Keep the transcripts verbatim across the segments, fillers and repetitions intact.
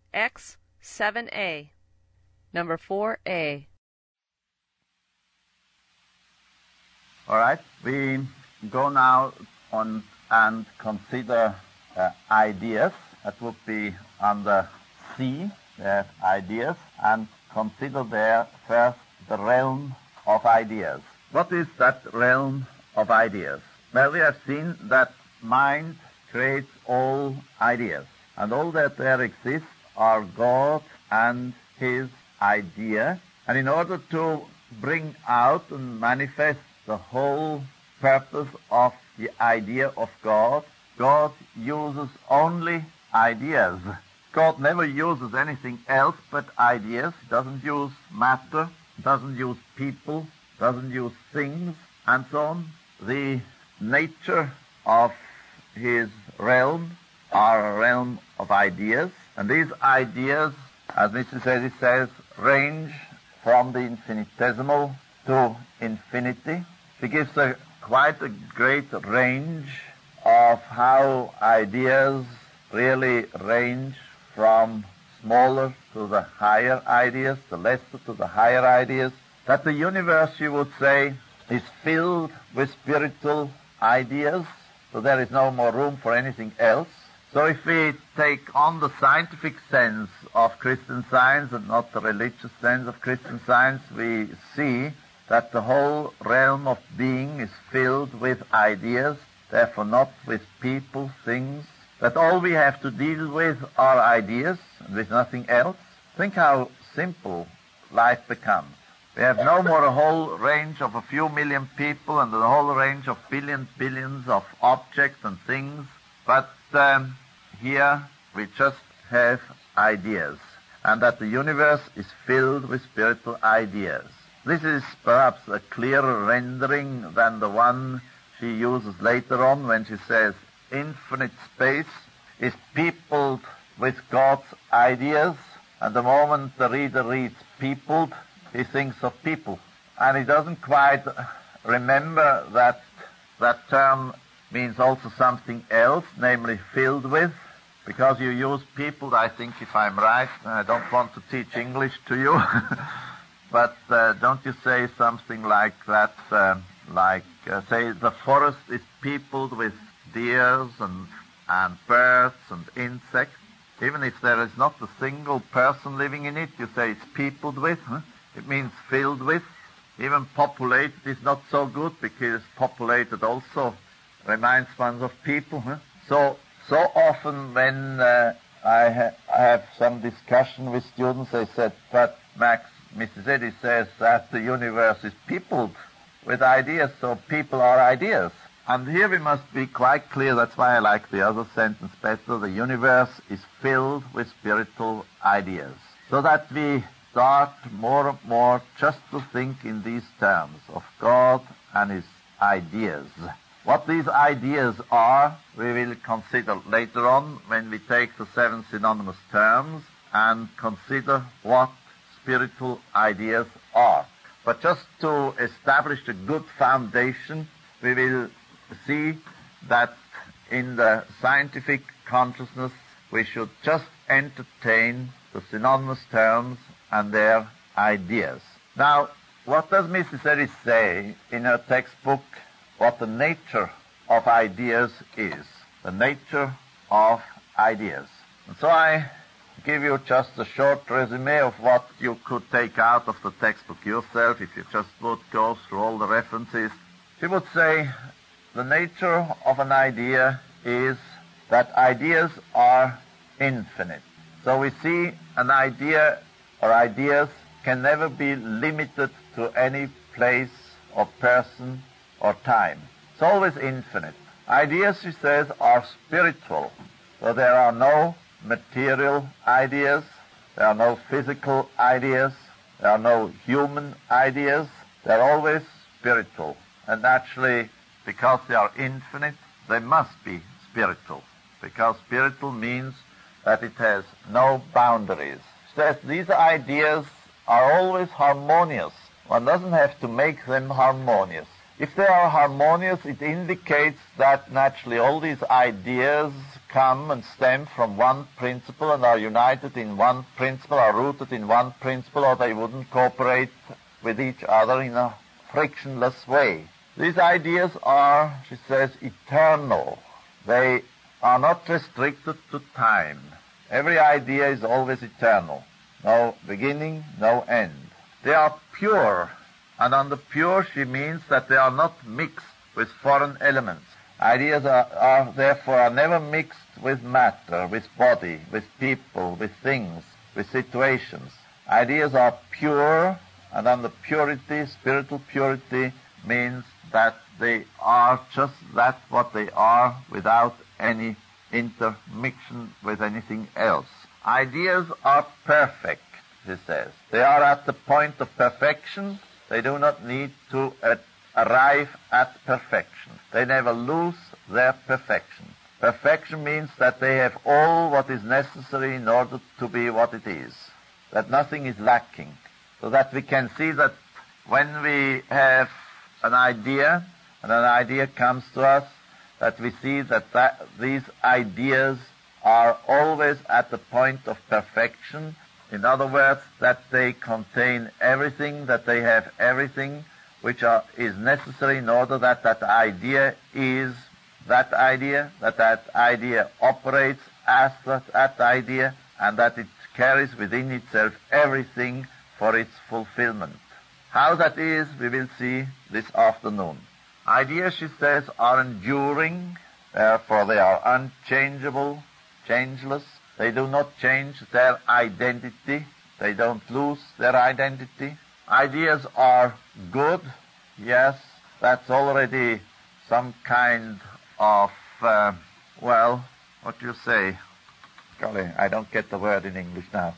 X seven A. Number four A. All right, we go now on and consider uh, ideas. That would be under C, we have ideas, and consider there first the realm of ideas. What is that realm of ideas? Well, we have seen that mind creates all ideas, and all that there exists are God and His idea. And in order to bring out and manifest the whole purpose of the idea of God, God uses only ideas. God never uses anything else but ideas. He doesn't use matter, doesn't use people, doesn't use things, and so on. The nature of His realm are a realm of ideas, and these ideas, as Mister Eddy says, range from the infinitesimal to infinity. He gives a quite a great range of how ideas really range from smaller to the higher ideas, the lesser to the higher ideas, that the universe, you would say, is filled with spiritual ideas, so there is no more room for anything else. So if we take on the scientific sense of Christian Science and not the religious sense of Christian Science, we see that the whole realm of being is filled with ideas, therefore not with people, things, that all we have to deal with are ideas and with nothing else. Think how simple life becomes. We have no more a whole range of a few million people and a whole range of billions, billions of objects and things, but um, here we just have ideas, and that the universe is filled with spiritual ideas. This is perhaps a clearer rendering than the one she uses later on when she says infinite space is peopled with God's ideas, and the moment the reader reads peopled, he thinks of people. And he doesn't quite remember that that term means also something else, namely filled with, because you use peopled, I think, if I'm right. I don't want to teach English to you, but uh, don't you say something like that, uh, like, uh, say, the forest is peopled with deers and, and birds and insects. Even if there is not a single person living in it, you say it's peopled with. Huh? It means filled with. Even populated is not so good, because populated also reminds one of people. Huh? So, so often when uh, I, ha- I have some discussion with students, they said, but Max, Missus Eddy says that the universe is peopled with ideas, so people are ideas. And here we must be quite clear, that's why I like the other sentence better, the universe is filled with spiritual ideas. So that we start more and more just to think in these terms of God and His ideas. What these ideas are, we will consider later on when we take the seven synonymous terms and consider what spiritual ideas are. But just to establish a good foundation, we will see that in the scientific consciousness we should just entertain the synonymous terms and their ideas. Now, what does Missus Eddy say in her textbook what the nature of ideas is? The nature of ideas. And so I give you just a short resume of what you could take out of the textbook yourself if you just would go through all the references. She would say the nature of an idea is that ideas are infinite. So we see an idea or ideas can never be limited to any place or person or time. It's always infinite. Ideas, she says, are spiritual. So there are no material ideas, there are no physical ideas, there are no human ideas. They're always spiritual. And actually, because they are infinite, they must be spiritual. Because spiritual means that it has no boundaries. She says these ideas are always harmonious. One doesn't have to make them harmonious. If they are harmonious, it indicates that naturally all these ideas come and stem from one principle and are united in one principle, are rooted in one principle, or they wouldn't cooperate with each other in a frictionless way. These ideas are, she says, eternal. They are not restricted to time. Every idea is always eternal. No beginning, no end. They are pure, and under pure she means that they are not mixed with foreign elements. Ideas are, are therefore are never mixed with matter, with body, with people, with things, with situations. Ideas are pure, and under purity, spiritual purity, means that they are just that what they are without any intermixtion with anything else. Ideas are perfect, he says. They are at the point of perfection. They do not need to uh, arrive at perfection. They never lose their perfection. Perfection means that they have all what is necessary in order to be what it is, that nothing is lacking, so that we can see that when we have an idea, and an idea comes to us, that we see that, that these ideas are always at the point of perfection. In other words, that they contain everything, that they have everything which are, is necessary in order that that idea is that idea, that that idea operates as that, that idea, and that it carries within itself everything for its fulfillment. How that is, we will see this afternoon. Ideas, she says, are enduring, therefore they are unchangeable, changeless. They do not change their identity. They don't lose their identity. Ideas are good. Yes, that's already some kind of, uh, well, what do you say? Golly, I don't get the word in English now.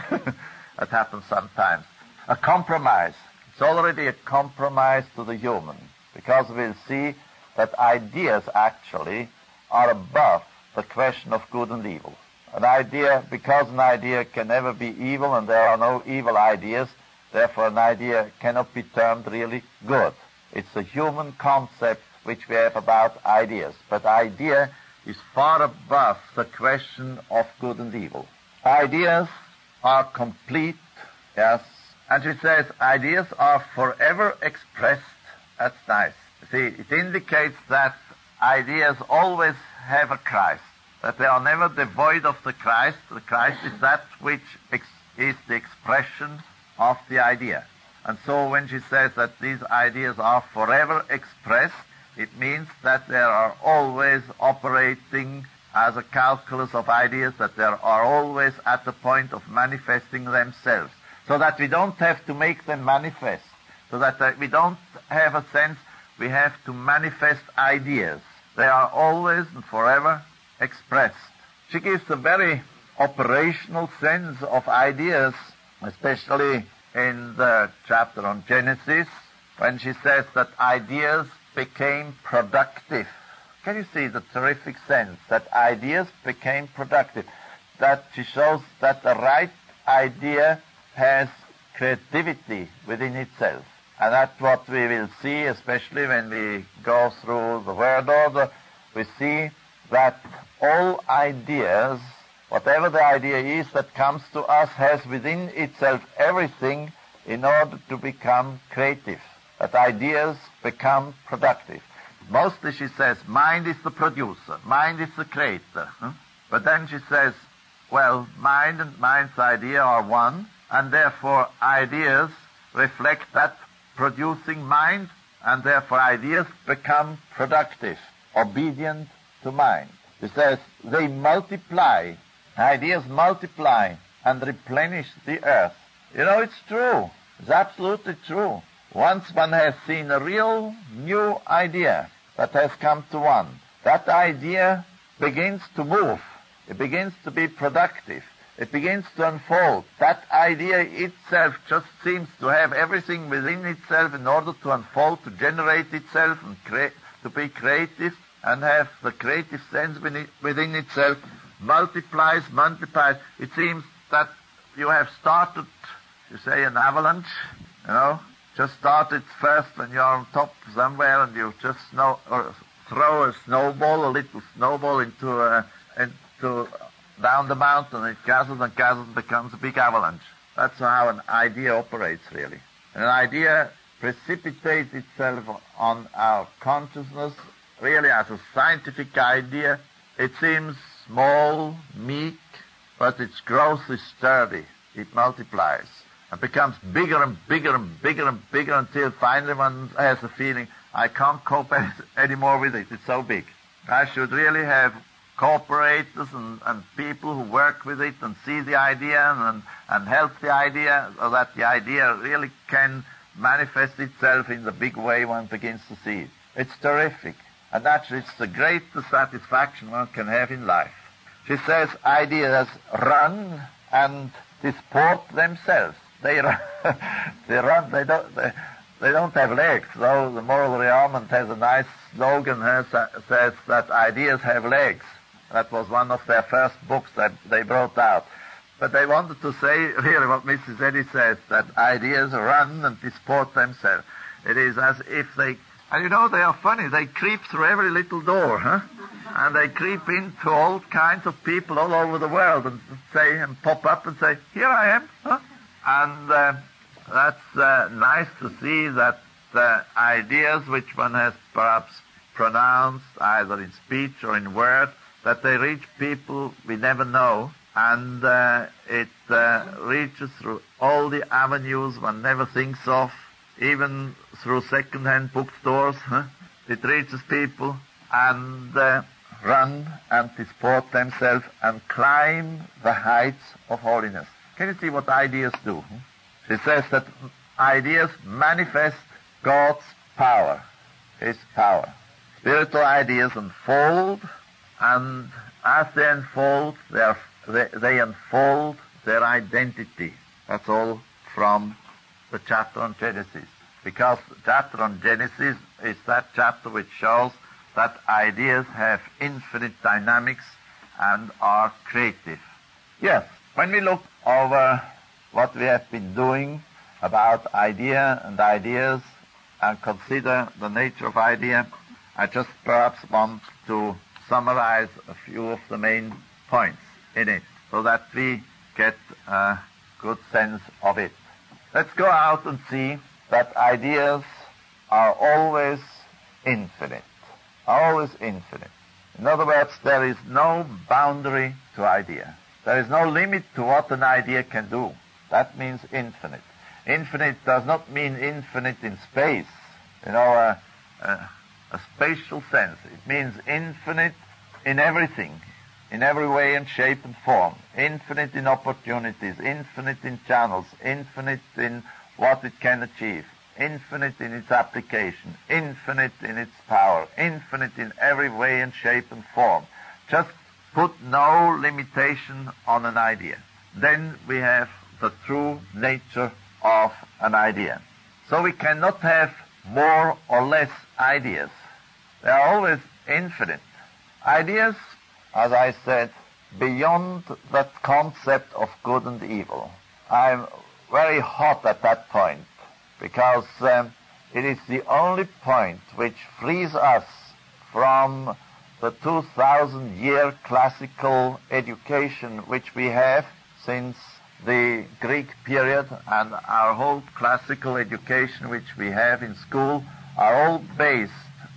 That happens sometimes. A compromise. It's already a compromise to the human, because we'll see that ideas actually are above the question of good and evil. An idea, because an idea can never be evil, and there are no evil ideas, therefore an idea cannot be termed really good. It's a human concept which we have about ideas. But idea is far above the question of good and evil. Ideas are complete, yes. And she says ideas are forever expressed. That's nice. See, it indicates that ideas always have a Christ, that they are never devoid of the Christ. The Christ is that which ex- is the expression of the idea. And so when she says that these ideas are forever expressed, it means that they are always operating as a calculus of ideas, that they are always at the point of manifesting themselves, so that we don't have to make them manifest, so that uh, we don't have a sense we have to manifest ideas. They are always and forever expressed. She gives a very operational sense of ideas, especially in the chapter on Genesis, when she says that ideas became productive. Can you see the terrific sense that ideas became productive? That she shows that the right idea has creativity within itself. And that's what we will see, especially when we go through the word order. We see that all ideas, whatever the idea is that comes to us, has within itself everything in order to become creative, that ideas become productive. Mostly she says mind is the producer, mind is the creator. Huh? But then she says, well, mind and mind's idea are one, and therefore ideas reflect that producing mind, and therefore ideas become productive, obedient to mind. She says they multiply, ideas multiply and replenish the earth. You know, it's true. It's absolutely true. Once one has seen a real new idea that has come to one, that idea begins to move. It begins to be productive. It begins to unfold. That idea itself just seems to have everything within itself in order to unfold, to generate itself, and crea- to be creative, and have the creative sense within itself, multiplies, multiplies. It seems that you have started, you say, an avalanche, you know, just start it first when you're on top somewhere and you just snow, or throw a snowball, a little snowball into a, into down the mountain. It gathers and gathers and becomes a big avalanche. That's how an idea operates, really. An idea precipitates itself on our consciousness, really as a scientific idea. It seems small, meek, but its growth is sturdy. It multiplies and becomes bigger and bigger and bigger and bigger until finally one has the feeling, I can't cope any, anymore with it. It's so big. I should really have cooperators and, and people who work with it and see the idea and, and help the idea so that the idea really can manifest itself in the big way one begins to see it. It's terrific. And actually it's the greatest satisfaction one can have in life. She says ideas run and disport themselves. They run, they run, they don't, they, they don't have legs. Though the Moral Rearmament has a nice slogan here, says that ideas have legs. That was one of their first books that they brought out. But they wanted to say really what Missus Eddy says, that ideas run and disport themselves. It is as if they, and you know, they are funny. They creep through every little door, huh? And they creep into all kinds of people all over the world and say, and pop up and say, here I am, huh? And uh, that's uh, nice to see that uh, ideas which one has perhaps pronounced either in speech or in word, that they reach people we never know, and uh, it uh, reaches through all the avenues one never thinks of, even through second-hand bookstores. Huh? It reaches people and uh, run and disport themselves and climb the heights of holiness. Can you see what ideas do? She says that ideas manifest God's power, His power. Spiritual ideas unfold, and as they unfold, they, are, they, they unfold their identity. That's all from the chapter on Genesis. Because the chapter on Genesis is that chapter which shows that ideas have infinite dynamics and are creative. Yes, when we look over what we have been doing about idea and ideas and consider the nature of idea, I just perhaps want to summarize a few of the main points in it so that we get a good sense of it. Let's go out and see that ideas are always infinite, are always infinite. In other words, there is no boundary to idea. There is no limit to what an idea can do. That means infinite. Infinite does not mean infinite in space, you know, a, a, a spatial sense. It means infinite in everything, in every way and shape and form. Infinite in opportunities, infinite in channels, infinite in what it can achieve, infinite in its application, infinite in its power, infinite in every way and shape and form. Just put no limitation on an idea. Then we have the true nature of an idea. So we cannot have more or less ideas. They are always infinite. Ideas, as I said, beyond that concept of good and evil. I'm very hot at that point because um, it is the only point which frees us from the two thousand year classical education which we have since the Greek period, and our whole classical education which we have in school are all based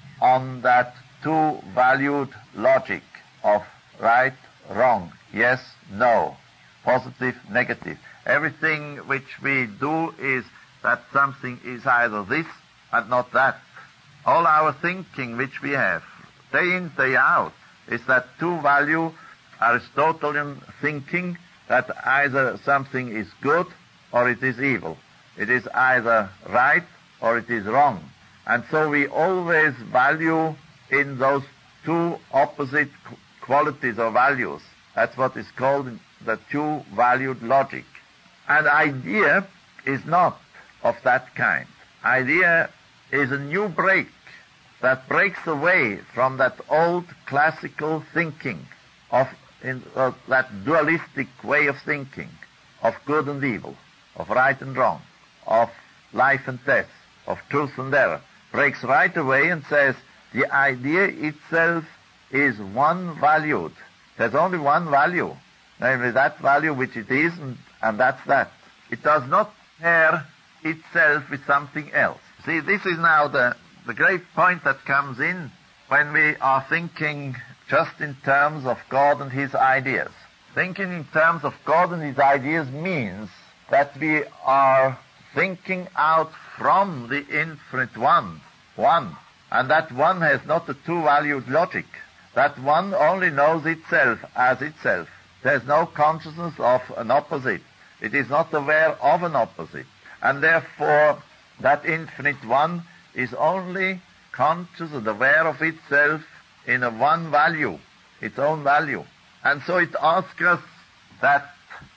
on that two-valued logic of right, wrong, yes, no, positive, negative. Everything which we do is that something is either this and not that. All our thinking which we have, day in, day out, is that two-value Aristotelian thinking that either something is good or it is evil. It is either right or it is wrong. And so we always value in those two opposite qualities or values. That's what is called the two-valued logic. And idea is not of that kind. Idea is a new break that breaks away from that old classical thinking of in uh, that dualistic way of thinking, of good and evil, of right and wrong, of life and death, of truth and error, breaks right away and says the idea itself is one valued. There's only one value, namely that value which it is, and, and that's that. It does not pair itself with something else. See, this is now the, the great point that comes in when we are thinking just in terms of God and his ideas. Thinking in terms of God and his ideas means that we are thinking out from the infinite one, one, and that one has not a two-valued logic. That one only knows itself as itself. There's no consciousness of an opposite. It is not aware of an opposite. And therefore, that infinite one is only conscious and aware of itself in a one value, its own value. And so it asks us that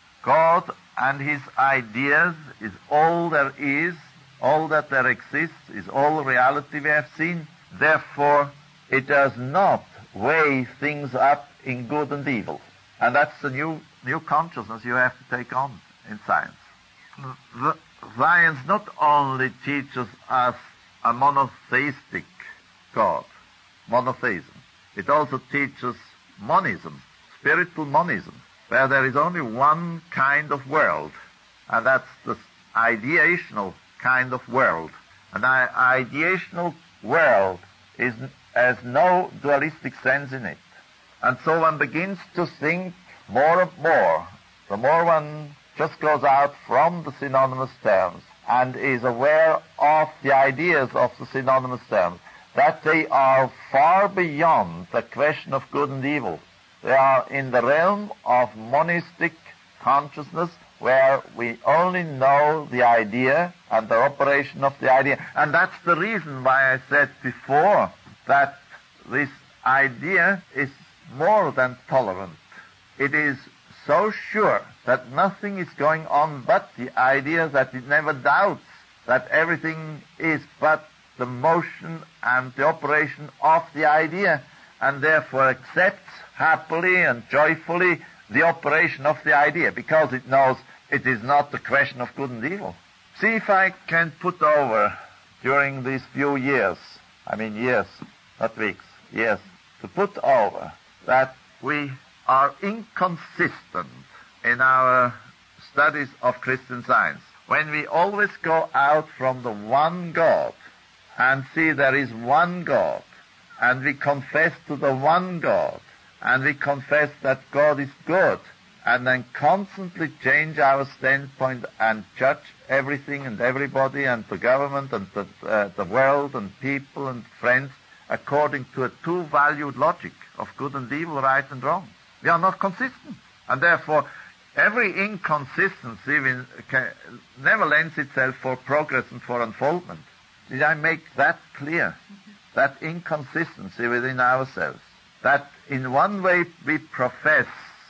God and his ideas is all there is, all that there exists, is all reality we have seen. Therefore, it does not weigh things up in good and evil. And that's the new, new consciousness you have to take on in science. The, science not only teaches us a monotheistic God, monotheism, it also teaches monism, spiritual monism, where there is only one kind of world, and that's the ideational kind of world. An ideational world is, has no dualistic sense in it. And so one begins to think more and more, the more one just goes out from the synonymous terms and is aware of the ideas of the synonymous terms, that they are far beyond the question of good and evil. They are in the realm of monistic consciousness, where we only know the idea and the operation of the idea. And that's the reason why I said before that this idea is more than tolerant. It is so sure that nothing is going on but the idea that it never doubts that everything is but the motion and the operation of the idea, and therefore accepts happily and joyfully the operation of the idea, because it knows it is not the question of good and evil. See if I can put over during these few years, I mean years, not weeks, years, to put over that we are inconsistent in our studies of Christian Science when we always go out from the one God and see there is one God, and we confess to the one God, and we confess that God is good, and then constantly change our standpoint and judge everything and everybody and the government and the, uh, the world and people and friends according to a two-valued logic of good and evil, right and wrong. We are not consistent. And therefore, every inconsistency will, can, never lends itself for progress and for unfoldment. Did I make that clear? Mm-hmm. That inconsistency within ourselves. That in one way we profess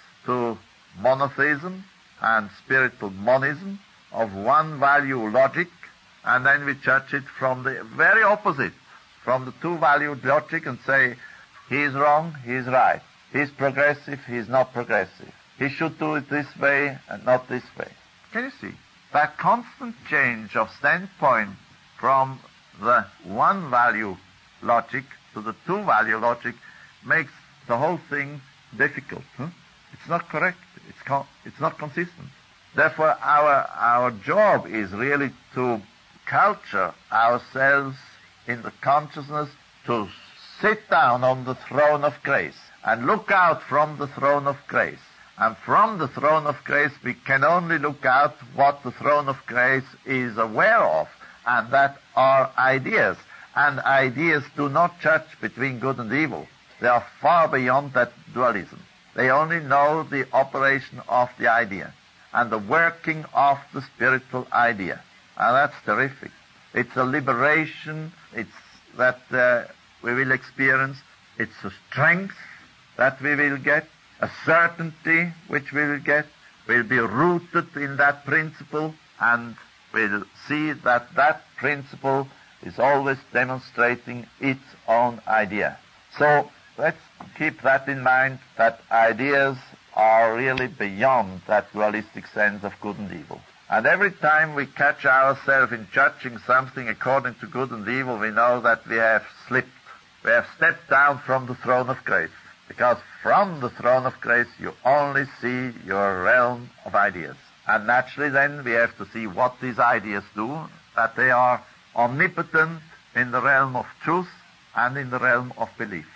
to monotheism and spiritual monism of one value logic, and then we judge it from the very opposite, from the two-valued logic, and say, he is wrong, he is right. He is progressive, he is not progressive. He should do it this way and not this way. Can you see? That constant change of standpoint from the one-value logic to the two-value logic makes the whole thing difficult. Huh? It's not correct. It's, con- it's not consistent. Therefore, our, our job is really to culture ourselves in the consciousness to sit down on the throne of grace and look out from the throne of grace. And from the throne of grace, we can only look out what the throne of grace is aware of, and that are ideas. And ideas do not judge between good and evil. They are far beyond that dualism. They only know the operation of the idea and the working of the spiritual idea. And that's terrific. It's a liberation. It's that uh, we will experience. It's a strength that we will get, a certainty which we will get. We'll be rooted in that principle, and we'll see that that principle is always demonstrating its own idea. So let's keep that in mind, that ideas are really beyond that dualistic sense of good and evil. And every time we catch ourselves in judging something according to good and evil, we know that we have slipped. We have stepped down from the throne of grace. Because from the throne of grace you only see your realm of ideas. And naturally then we have to see what these ideas do, that they are omnipotent in the realm of truth and in the realm of belief.